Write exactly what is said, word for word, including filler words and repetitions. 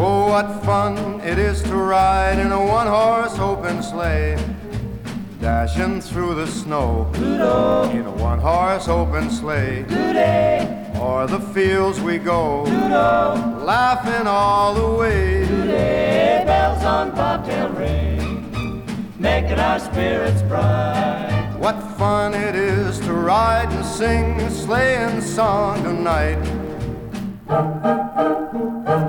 Oh, what fun it is to ride in a one-horse open sleigh, dashing through the snow Doodle. in a one-horse open sleigh. Today, O'er the fields we go, Doodle. laughing all the way. Today, bells on bobtail ring, making our spirits bright. What fun it is to ride and sing a sleighing song tonight.